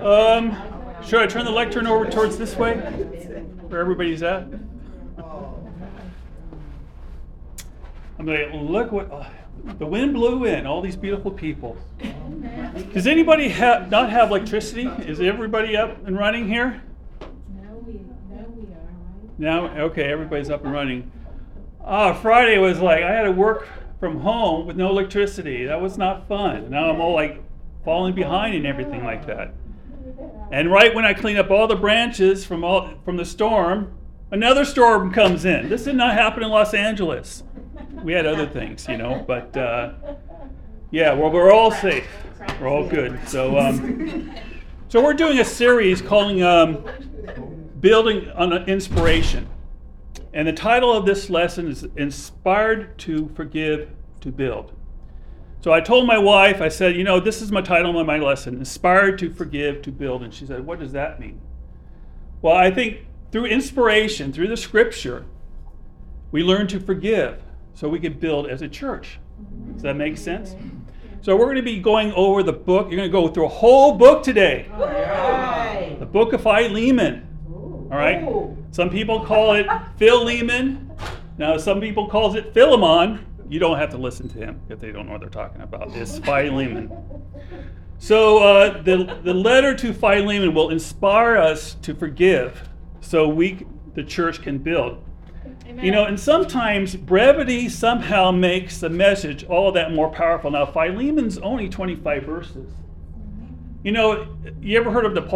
Should I turn the lectern over towards this way, where everybody's at? I'm like, look what the wind blew in. All these beautiful people. Does anybody not have electricity? Is everybody up and running here? Now, okay, everybody's up and running. Friday was like I had to work from home with no electricity. That was not fun. Now I'm all like falling behind and everything like that. And right when I clean up all the branches from the storm, another storm comes in. This did not happen in Los Angeles. We had other things, but yeah, well, we're all safe. We're all good. So we're doing a series calling Building on Inspiration. And the title of this lesson is Inspired to Forgive, to Build. So I told my wife, I said, this is my title of my lesson, Inspired to Forgive, to Build. And she said, what does that mean? Well, I think through inspiration, through the scripture, we learn to forgive so we can build as a church. Does that make sense? So we're going to be going over the book. You're going to go through a whole book today. Right. The book of Philemon. All right? Some people call it Philemon. Now, some people call it Philemon. You don't have to listen to him if they don't know what they're talking about. It's Philemon. So the letter to Philemon will inspire us to forgive so the church can build. Amen. And sometimes brevity somehow makes the message all that more powerful. Now, Philemon's only 25 verses. You ever heard of the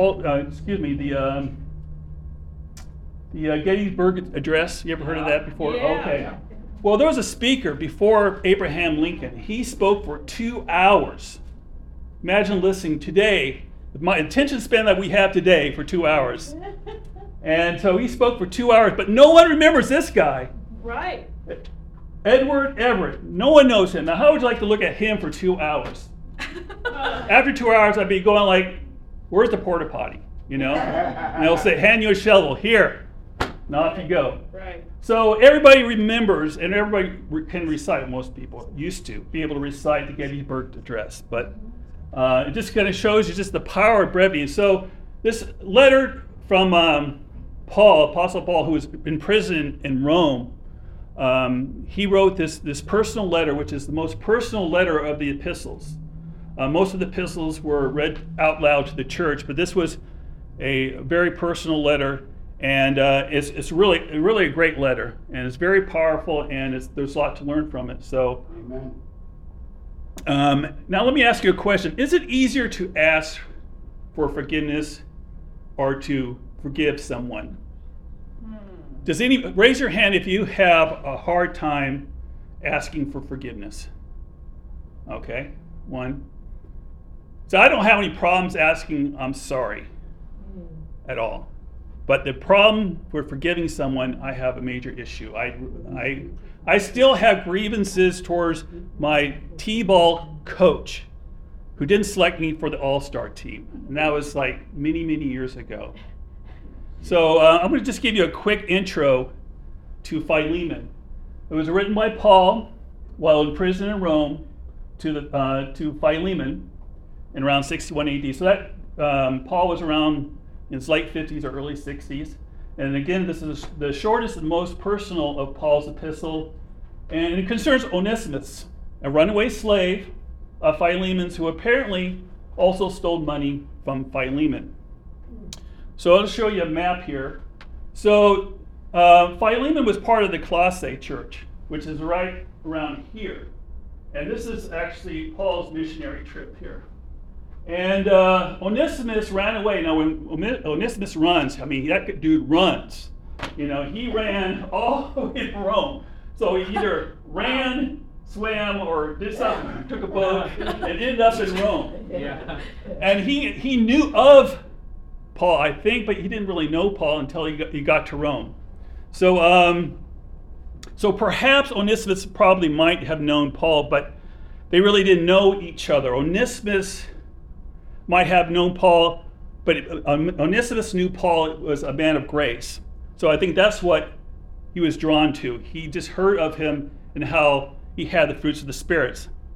Gettysburg Address? You ever heard of that before? Yeah. Okay. Well, there was a speaker before Abraham Lincoln. He spoke for 2 hours. Imagine listening today, my attention span that we have today for 2 hours. And so he spoke for 2 hours, but no one remembers this guy. Right. Edward Everett. No one knows him. Now, how would you like to look at him for 2 hours? After 2 hours, I'd be going like, where's the porta potty? And they'll say, hand you a shovel. Here. Now off you go. Right. So everybody remembers, and everybody can recite, most people used to be able to recite the Gettysburg Address. But it just kind of shows you just the power of brevity. And so this letter from Paul, Apostle Paul, who was in prison in Rome, he wrote this personal letter, which is the most personal letter of the epistles. Most of the epistles were read out loud to the church, but this was a very personal letter, and it's really a great letter, and it's very powerful, and there's a lot to learn from it. So, amen. Now let me ask you a question: is it easier to ask for forgiveness or to forgive someone? Raise your hand if you have a hard time asking for forgiveness. Okay, one. So I don't have any problems asking I'm sorry at all. But the problem with forgiving someone, I have a major issue. I still have grievances towards my T-ball coach who didn't select me for the All-Star team. And that was like many, many years ago. So I'm going to just give you a quick intro to Philemon. It was written by Paul while in prison in Rome to Philemon in around 61 AD. So that Paul was around in his late 50s or early 60s. And again, this is the shortest and most personal of Paul's epistle. And it concerns Onesimus, a runaway slave of Philemon's who apparently also stole money from Philemon. So I'll show you a map here. So Philemon was part of the Colossae church, which is right around here. And this is actually Paul's missionary trip here. And Onesimus ran away. Now, when Onesimus runs, that dude runs. He ran all the way to Rome. So he either ran, swam, or did something. Took a boat and ended up in Rome. Yeah. And he knew of Paul, I think, but he didn't really know Paul until he got to Rome. So perhaps Onesimus probably might have known Paul, but they really didn't know each other. Onesimus might have known Paul, but Onesimus knew Paul was a man of grace. So I think that's what he was drawn to. He just heard of him and how he had the fruits of the spirits.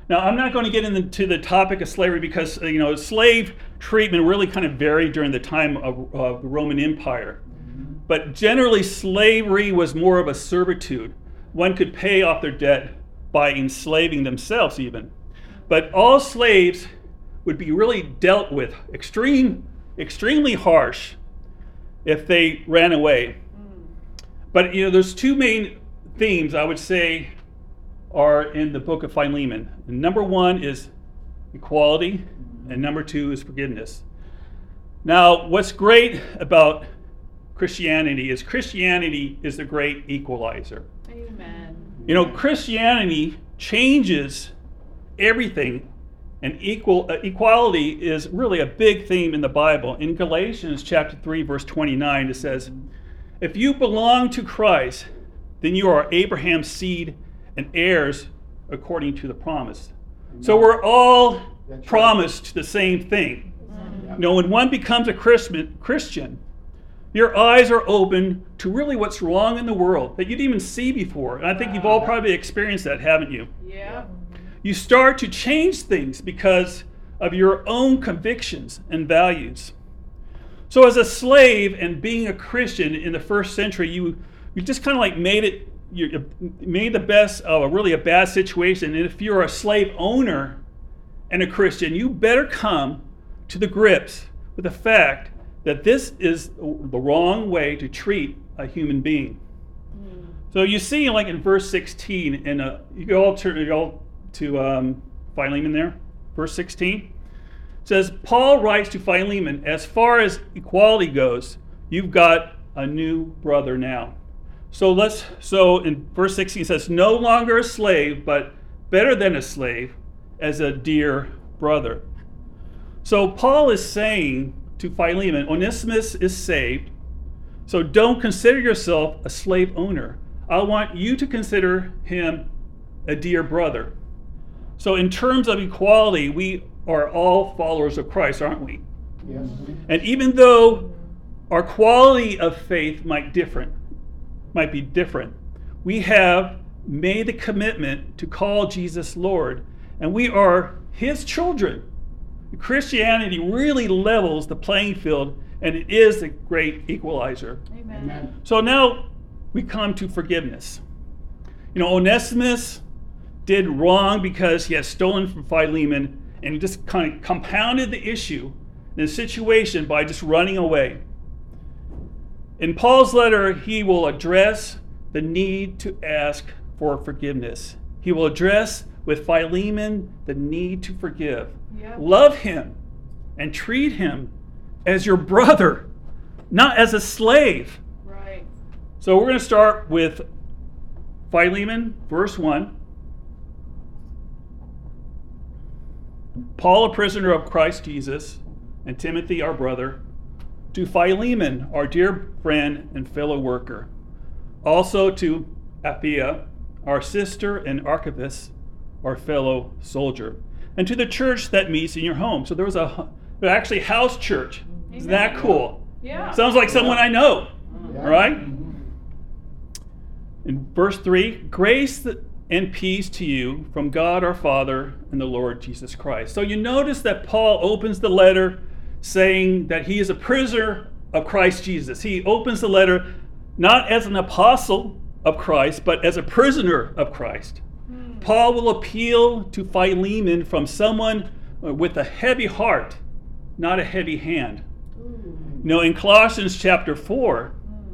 Now, I'm not going to get into the topic of slavery because, slave treatment really kind of varied during the time of the Roman Empire. But generally, slavery was more of a servitude. One could pay off their debt by enslaving themselves even. But all slaves would be really dealt with extremely harsh if they ran away. But there's two main themes I would say are in the book of Philemon. And number one is equality, and number two is forgiveness. Now, what's great about Christianity is the great equalizer. Amen. Christianity changes everything, and equality is really a big theme in the Bible. In Galatians chapter 3, verse 29, it says, "If you belong to Christ, then you are Abraham's seed and heirs according to the promise." So we're all promised the same thing. When one becomes a Christian, your eyes are open to really what's wrong in the world that you didn't even see before. And I think you've all probably experienced that, haven't you? Yeah. You start to change things because of your own convictions and values. So as a slave and being a Christian in the first century, you just kind of like made the best of a bad situation. And if you're a slave owner and a Christian, you better come to the grips with the fact that this is the wrong way to treat a human being. So you see, like in verse 16, and you can all turn to Philemon there, verse 16. It says, Paul writes to Philemon, as far as equality goes, you've got a new brother now. So in verse 16 it says, no longer a slave, but better than a slave, as a dear brother. So Paul is saying to Philemon, Onesimus is saved, so don't consider yourself a slave owner. I want you to consider him a dear brother. So in terms of equality, we are all followers of Christ, aren't we? Yes. And even though our quality of faith might be different, we have made the commitment to call Jesus Lord, and we are his children. Christianity really levels the playing field, and it is the great equalizer. Amen. So now we come to forgiveness. Onesimus did wrong because he had stolen from Philemon, and he just kind of compounded the issue, the situation, by just running away. In Paul's letter, he will address the need to ask for forgiveness. He will address with Philemon the need to forgive. Yep. Love him and treat him as your brother, not as a slave. Right. So we're going to start with Philemon, verse 1. Paul, a prisoner of Christ Jesus, and Timothy, our brother, to Philemon, our dear friend and fellow worker, also to Apphia, our sister, and Archippus, our fellow soldier, and to the church that meets in your home. So there was actually house church. Isn't that cool? Yeah. Sounds like someone I know, Yeah. right? In verse 3, grace and peace to you from God our Father and the Lord Jesus Christ. So you notice that Paul opens the letter saying that he is a prisoner of Christ Jesus. He opens the letter not as an apostle of Christ, but as a prisoner of Christ. Paul will appeal to Philemon from someone with a heavy heart, not a heavy hand. In Colossians chapter 4,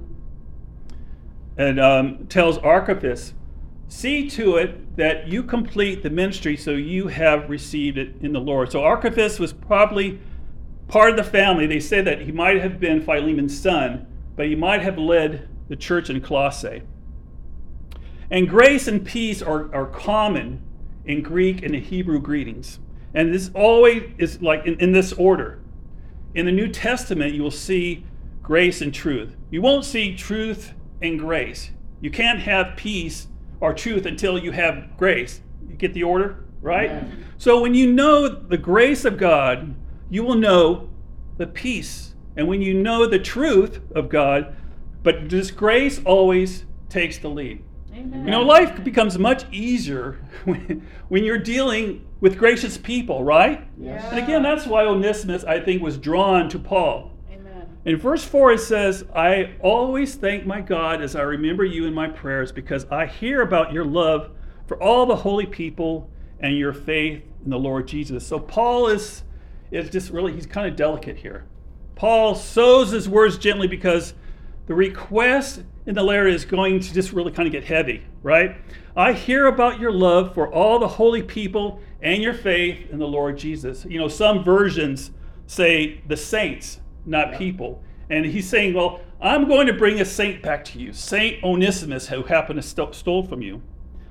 it tells Archippus, see to it that you complete the ministry so you have received it in the Lord. So Archippus was probably part of the family. They say that he might have been Philemon's son, but he might have led the church in Colossae. And grace and peace are common in Greek and in Hebrew greetings. And this always is like in this order. In the New Testament, you will see grace and truth. You won't see truth and grace. You can't have peace or truth until you have grace. You get the order, right? Yeah. So when you know the grace of God, you will know the peace. And when you know the truth of God, but this grace always takes the lead. Amen. You know, life becomes much easier when you're dealing with gracious people, right? Yes. And again, that's why Onesimus, I think, was drawn to Paul. Amen. In verse 4, it says, I always thank my God as I remember you in my prayers because I hear about your love for all the holy people and your faith in the Lord Jesus. So Paul is just really, he's kind of delicate here. Paul sows his words gently because the request in the letter is going to just really kind of get heavy, right? I hear about your love for all the holy people and your faith in the Lord Jesus. You know, some versions say the saints, not people. And he's saying, well, I'm going to bring a saint back to you, Saint Onesimus, who happened to stole from you.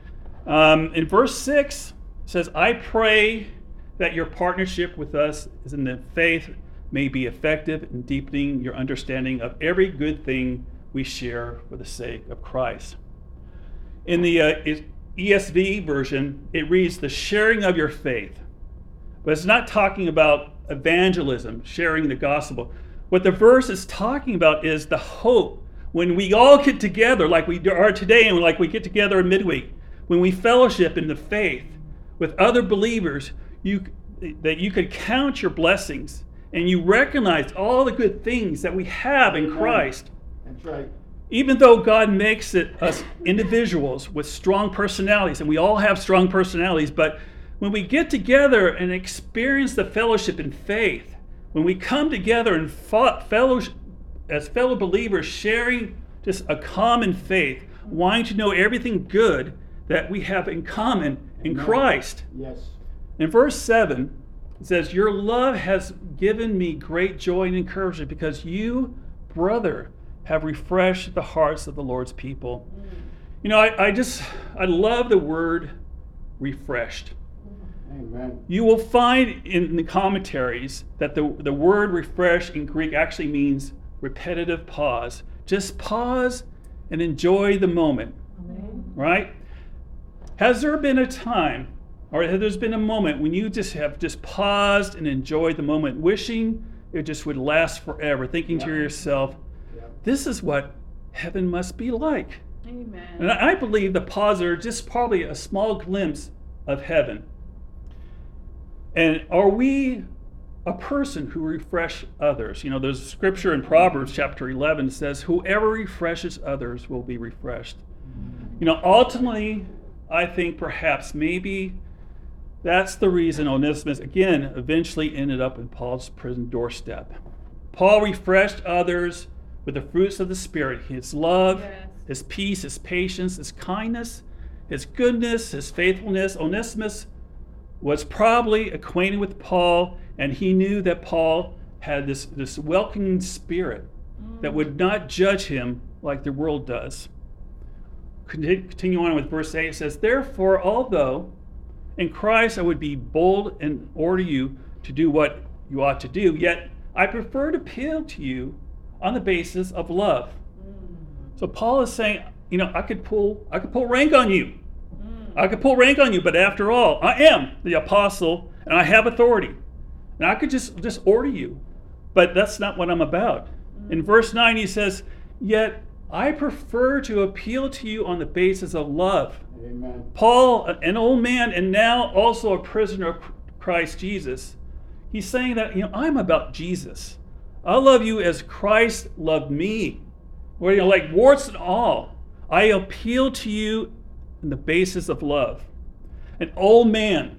In verse 6, it says, I pray that your partnership with us is in the faith may be effective in deepening your understanding of every good thing we share for the sake of Christ. In the ESV version, it reads the sharing of your faith. But it's not talking about evangelism, sharing the gospel. What the verse is talking about is the hope when we all get together like we are today and like we get together in midweek, when we fellowship in the faith with other believers, that you could count your blessings and you recognize all the good things that we have in Christ. That's right. Even though God makes us individuals with strong personalities, and we all have strong personalities, but when we get together and experience the fellowship in faith, when we come together and fellowship as fellow believers, sharing just a common faith, wanting to know everything good that we have in common in Christ. Yes. In verse 7, it says, your love has given me great joy and encouragement because you, brother, have refreshed the hearts of the Lord's people. You know, I love the word refreshed. Amen. You will find in the commentaries that the word refresh in Greek actually means repetitive pause. Just pause and enjoy the moment. Amen. Right? Has there been a time, or has there been a moment when you just have paused and enjoyed the moment, wishing it just would last forever, thinking to yourself, this is what heaven must be like. Amen. And I believe the pause are just probably a small glimpse of heaven. And are we a person who refresh others? You know, there's a scripture in Proverbs chapter 11 that says, whoever refreshes others will be refreshed. You know, ultimately, I think perhaps maybe that's the reason Onesimus, again, eventually ended up in Paul's prison doorstep. Paul refreshed others with the fruits of the Spirit, his love, his peace, his patience, his kindness, his goodness, his faithfulness. Onesimus was probably acquainted with Paul, and he knew that Paul had this welcoming spirit that would not judge him like the world does. Continue on with verse 8. It says, therefore, although in Christ I would be bold and order you to do what you ought to do, yet I prefer to appeal to you on the basis of love. So Paul is saying, you know, I could pull rank on you. I could pull rank on you, but after all, I am the apostle and I have authority. And I could just order you. But that's not what I'm about. In verse 9 he says, yet I prefer to appeal to you on the basis of love. Amen. Paul, an old man and now also a prisoner of Christ Jesus, he's saying that, you know, I'm about Jesus. I love you as Christ loved me. Well, you know, like warts and all. I appeal to you on the basis of love. An old man,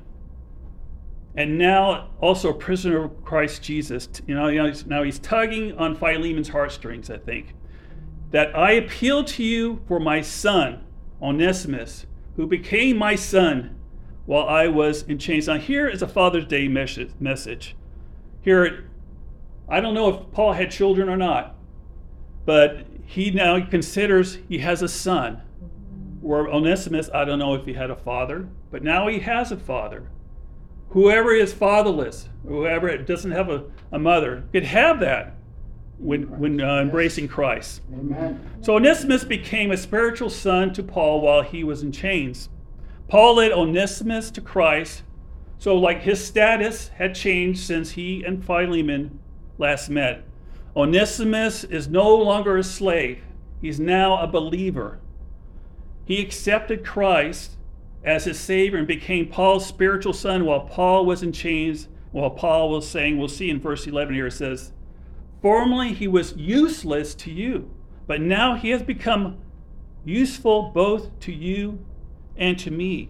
and now also a prisoner of Christ Jesus. You know, now he's tugging on Philemon's heartstrings, I think. That I appeal to you for my son, Onesimus, who became my son while I was in chains. Now here is a Father's Day message. Here, I don't know if Paul had children or not, but he now considers he has a son. Where Onesimus, I don't know if he had a father, but now he has a father. Whoever is fatherless, whoever doesn't have a mother, could have that when embracing Christ. Amen. So Onesimus became a spiritual son to Paul while he was in chains. Paul led Onesimus to Christ, so like his status had changed since he and Philemon last met. Onesimus is no longer a slave. He's now a believer. He accepted Christ as his Savior and became Paul's spiritual son while Paul was in chains, while Paul was saying, we'll see in verse 11 here, it says, formerly he was useless to you, but now he has become useful both to you and to me.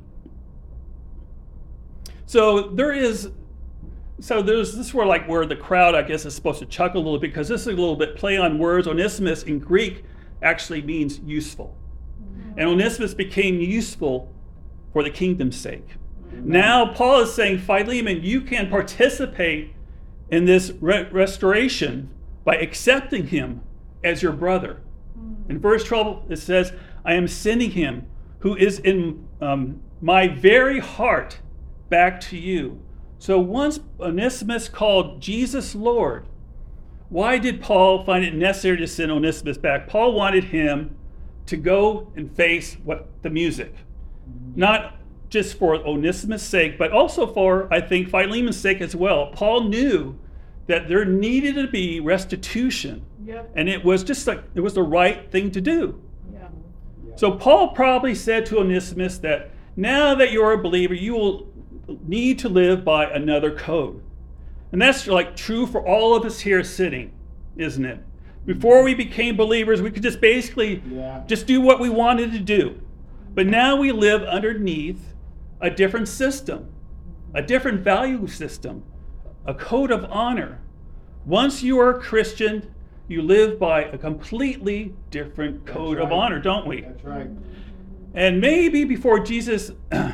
So there's this is where the crowd, I guess, is supposed to chuckle a little bit, because this is a little bit play on words. Onesimus in Greek actually means useful. And Onesimus became useful for the kingdom's sake. Now Paul is saying, Philemon, you can participate in this restoration by accepting him as your brother. In verse 12 it says, I am sending him who is in my very heart back to you. So once Onesimus called Jesus Lord, why did Paul find it necessary to send Onesimus back? Paul wanted him to go and face the music. Not just for Onesimus' sake, but also for, I think, Philemon's sake as well. Paul knew that there needed to be restitution. Yep. And it was the right thing to do. Yeah. So Paul probably said to Onesimus that now that you're a believer, you will need to live by another code. And that's like true for all of us here sitting, isn't it? Before we became believers, we could just basically just do what we wanted to do. But now we live underneath a different system, a different value system, a code of honor. Once you are a Christian, you live by a completely different code of honor, don't we? That's right. And maybe before Jesus,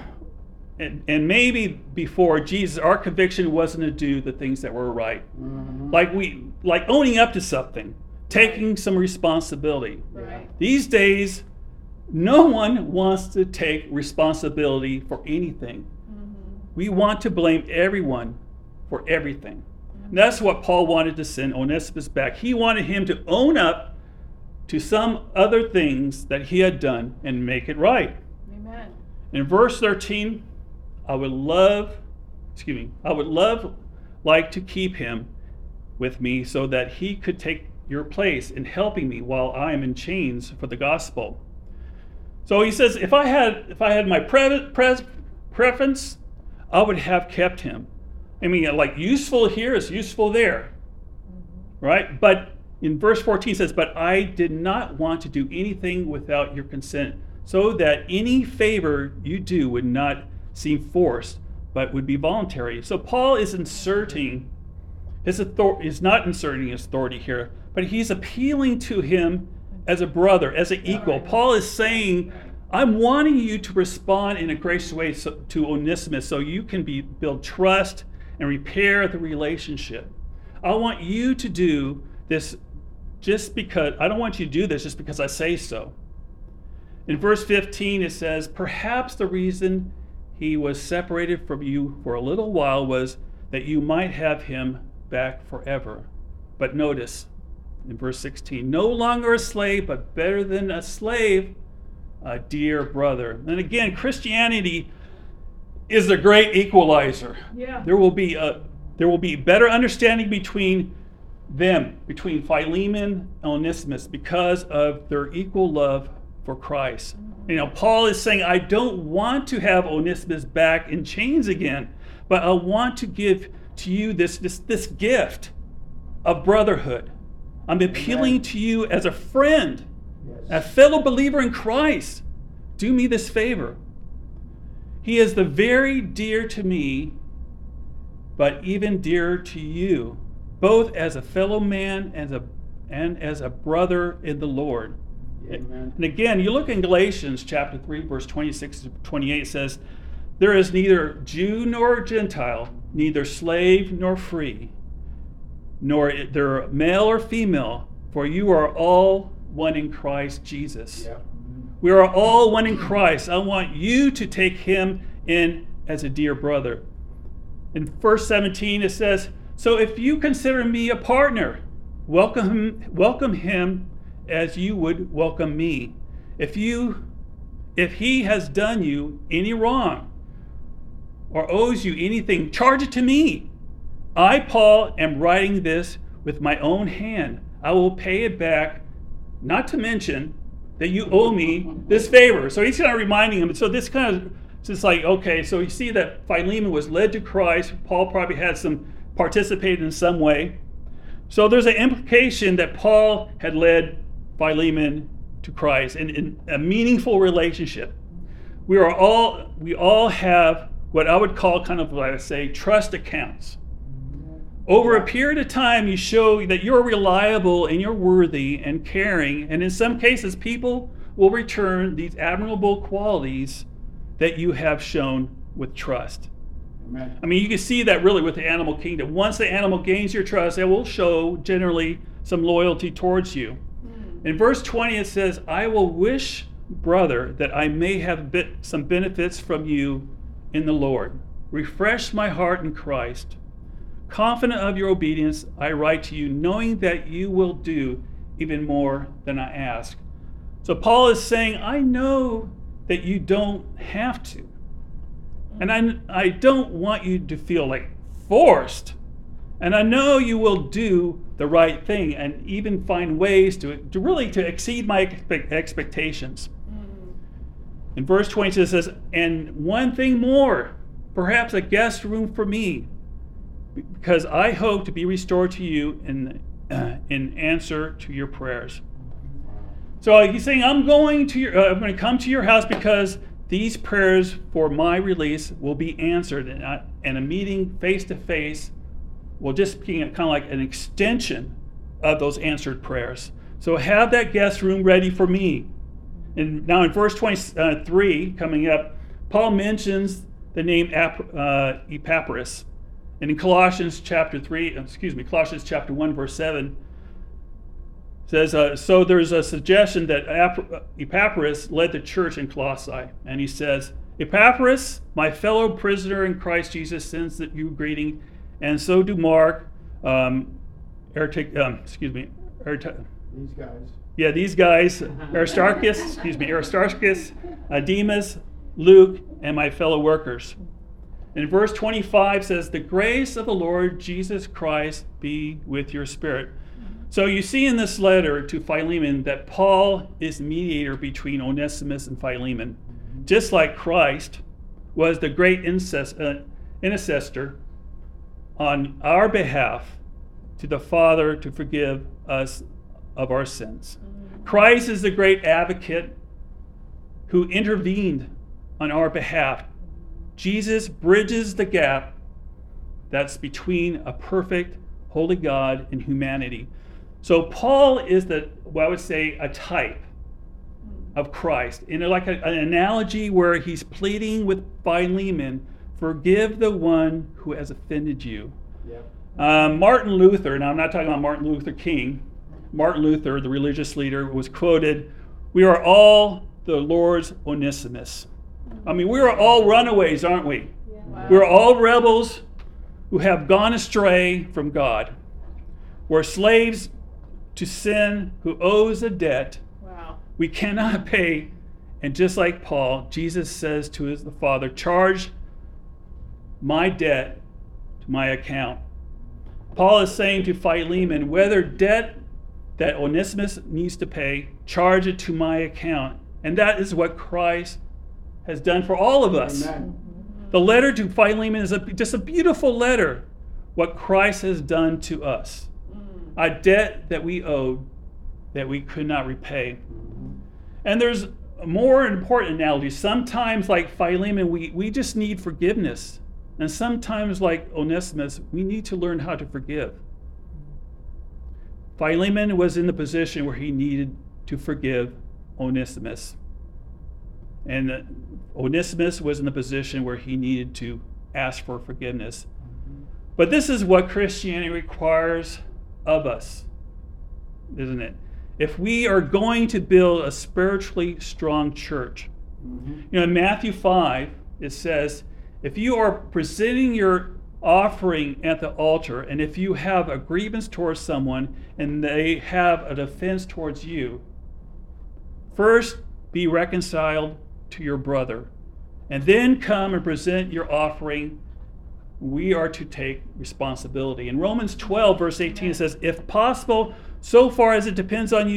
and maybe before Jesus, our conviction wasn't to do the things that were right. Mm-hmm. Like owning up to something, taking some responsibility. Right. These days, no one wants to take responsibility for anything. We want to blame everyone for everything. And that's what Paul wanted to send Onesimus back. He wanted him to own up to some other things that he had done and make it right. Amen. In verse 13, I would like to keep him with me so that he could take your place in helping me while I am in chains for the gospel. So he says, if I had my preference, I would have kept him. I mean, like useful here is useful there, right? But in verse 14 it says, but I did not want to do anything without your consent, so that any favor you do would not seem forced, but would be voluntary. So Paul is inserting his authority, is not inserting his authority here, but he's appealing to him as a brother, as an equal. Paul is saying, I'm wanting you to respond in a gracious way to Onesimus so you can build trust and repair the relationship. I want you to do this I don't want you to do this just because I say so. In verse 15 it says, perhaps the reason he was separated from you for a little while was that you might have him back forever. But notice in verse 16, no longer a slave, but better than a slave, a dear brother. And again, Christianity is the great equalizer. Yeah. There will be better understanding between Philemon and Onesimus, because of their equal love for Christ. You know, Paul is saying, I don't want to have Onesimus back in chains again, but I want to give to you this gift of brotherhood. I'm appealing to you as a friend, a fellow believer in Christ. Do me this favor. He is the very dear to me, but even dearer to you, both as a fellow man and as a brother in the Lord. Amen. And again, you look in Galatians chapter 3, verse 26 to 28, it says, there is neither Jew nor Gentile, neither slave nor free, nor there male or female, for you are all one in Christ Jesus. Yeah. We are all one in Christ. I want you to take him in as a dear brother. In verse 17 it says, so if you consider me a partner, welcome him as you would welcome me. If he has done you any wrong or owes you anything, charge it to me. I, Paul, am writing this with my own hand. I will pay it back, not to mention that you owe me this favor. So he's kind of reminding him. So this kind of, it's like, okay, so you see that Philemon was led to Christ. Paul probably had participated in some way. So there's an implication that Paul had led Philemon to Christ in a meaningful relationship. We all have what I would call kind of, like I say, trust accounts. Over a period of time, you show that you're reliable and you're worthy and caring, and in some cases, people will return these admirable qualities that you have shown with trust. Amen. I mean, you can see that really with the animal kingdom. Once the animal gains your trust, it will show generally some loyalty towards you. In verse 20, it says, I will wish, brother, that I may have some benefits from you in the Lord. Refresh my heart in Christ. Confident of your obedience, I write to you, knowing that you will do even more than I ask. So Paul is saying, I know that you don't have to. And I don't want you to feel like forced. And I know you will do the right thing and even find ways to really exceed my expectations. In verse 22 it says, and one thing more, perhaps a guest room for me, because I hope to be restored to you in answer to your prayers. So he's saying, I'm going to come to your house because these prayers for my release will be answered, and a meeting face to face will just be kind of like an extension of those answered prayers. So have that guest room ready for me. And now in verse 23 coming up, Paul mentions the name Epaphras. And in Colossians chapter 1, verse 7, says, so there's a suggestion that Epaphras led the church in Colossae. And he says, Epaphras, my fellow prisoner in Christ Jesus, sends you greeting, and so do Mark, These guys. Aristarchus, Demas, Luke, and my fellow workers. And verse 25 says, the grace of the Lord Jesus Christ be with your spirit. So you see in this letter to Philemon that Paul is mediator between Onesimus and Philemon, just like Christ was the great intercessor on our behalf to the Father to forgive us of our sins. Christ is the great advocate who intervened on our behalf. Jesus bridges the gap that's between a perfect, holy God and humanity. So Paul is what I would say, a type of Christ. In like an analogy where he's pleading with Philemon, forgive the one who has offended you. Yep. Martin Luther, now I'm not talking about Martin Luther King. Martin Luther, the religious leader, was quoted, we are all the Lord's Onesimus. I mean, we are all runaways, aren't we? Yeah. Wow. We're all rebels who have gone astray from God. We're slaves to sin who owes a debt we cannot pay. And just like Paul, Jesus says to the Father, charge my debt to my account. Paul is saying to Philemon, whether debt that Onesimus needs to pay, charge it to my account. And that is what Christ has done for all of us. Amen. The letter to Philemon is just a beautiful letter, what Christ has done to us. A debt that we owed that we could not repay. And there's a more important analogy. Sometimes, like Philemon, we just need forgiveness. And sometimes, like Onesimus, we need to learn how to forgive. Philemon was in the position where he needed to forgive Onesimus. And Onesimus was in the position where he needed to ask for forgiveness. But this is what Christianity requires of us, isn't it? If we are going to build a spiritually strong church, in Matthew 5, it says, if you are presenting your offering at the altar, and if you have a grievance towards someone and they have an offense towards you, first be reconciled to your brother, and then come and present your offering. We are to take responsibility. In Romans 12, verse 18, it says, if possible, so far as it depends on you,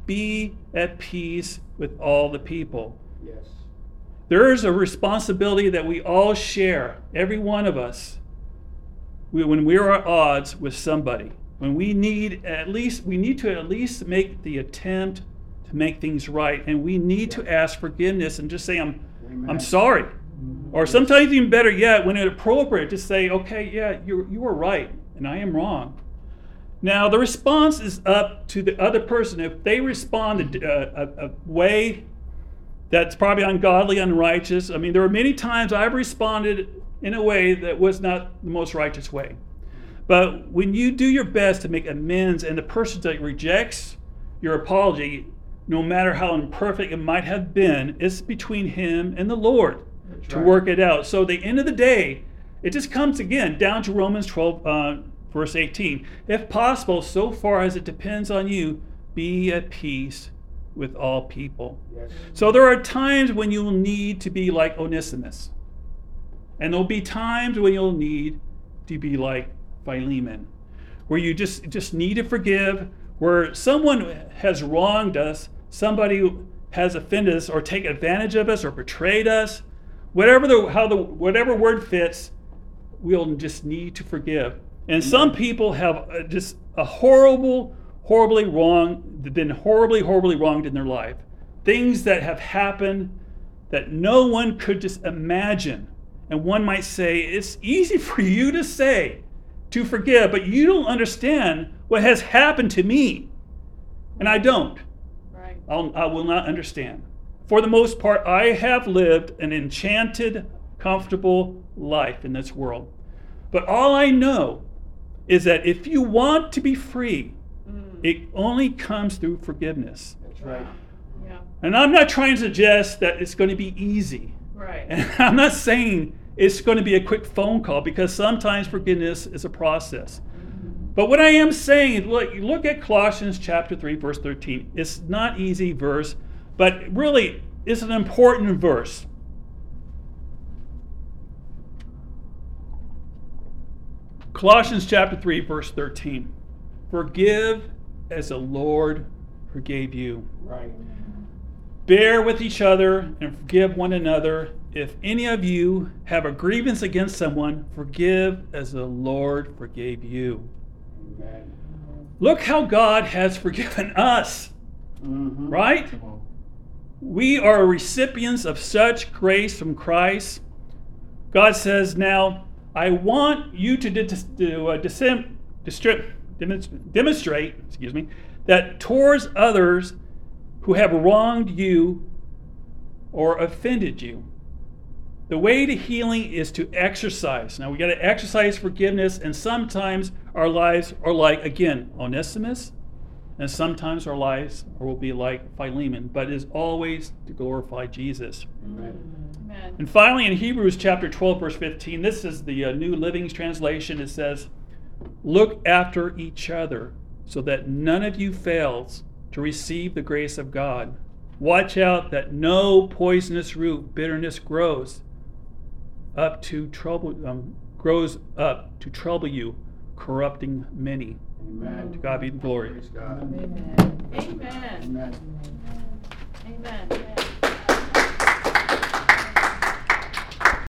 be at peace with all the people. Yes. There is a responsibility that we all share, every one of us, when we're at odds with somebody. When we need to at least make the attempt to make things right, and we need to ask forgiveness and just say, I'm sorry. Or sometimes even better yet, when it's appropriate, just say, okay, yeah, you were right, and I am wrong. Now, the response is up to the other person. If they respond a way that's probably ungodly, unrighteous. I mean, there are many times I've responded in a way that was not the most righteous way. But when you do your best to make amends and the person that rejects your apology, no matter how imperfect it might have been, it's between him and the Lord to work it out. So at the end of the day, it just comes again down to Romans 12, verse 18. If possible, so far as it depends on you, be at peace with all people. Yes. So there are times when you'll need to be like Onesimus. And there'll be times when you'll need to be like Philemon, where you just need to forgive, where someone has wronged us, somebody has offended us or taken advantage of us or betrayed us, whatever word fits, we'll just need to forgive. And some people have just a horribly wronged in their life. Things that have happened that no one could just imagine. And one might say, it's easy for you to say, to forgive, but you don't understand what has happened to me. And I don't. Right. I will not understand. For the most part, I have lived an enchanted, comfortable life in this world. But all I know is that if you want to be free, it only comes through forgiveness. That's right. Yeah. And I'm not trying to suggest that it's going to be easy. Right. And I'm not saying it's going to be a quick phone call, because sometimes forgiveness is a process. But what I am saying, look at Colossians chapter 3, verse 13. It's not an easy verse, but really it's an important verse. Colossians chapter 3, verse 13. Forgive as the Lord forgave you. Right. Bear with each other and forgive one another. If any of you have a grievance against someone, forgive as the Lord forgave you. Amen. Look how God has forgiven us, right? We are recipients of such grace from Christ. God says, now, I want you to demonstrate, that towards others who have wronged you or offended you. The way to healing is to exercise. Now we got to exercise forgiveness, and sometimes our lives are like, again, Onesimus, and sometimes our lives will be like Philemon, but it is always to glorify Jesus. Amen. Amen. And finally, in Hebrews chapter 12, verse 15, this is the New Living Translation. It says, look after each other so that none of you fails to receive the grace of God. Watch out that no poisonous root, bitterness, grows up to trouble you, corrupting many. Amen. To God be the glory. Praise God. Amen. Amen. Amen. Amen.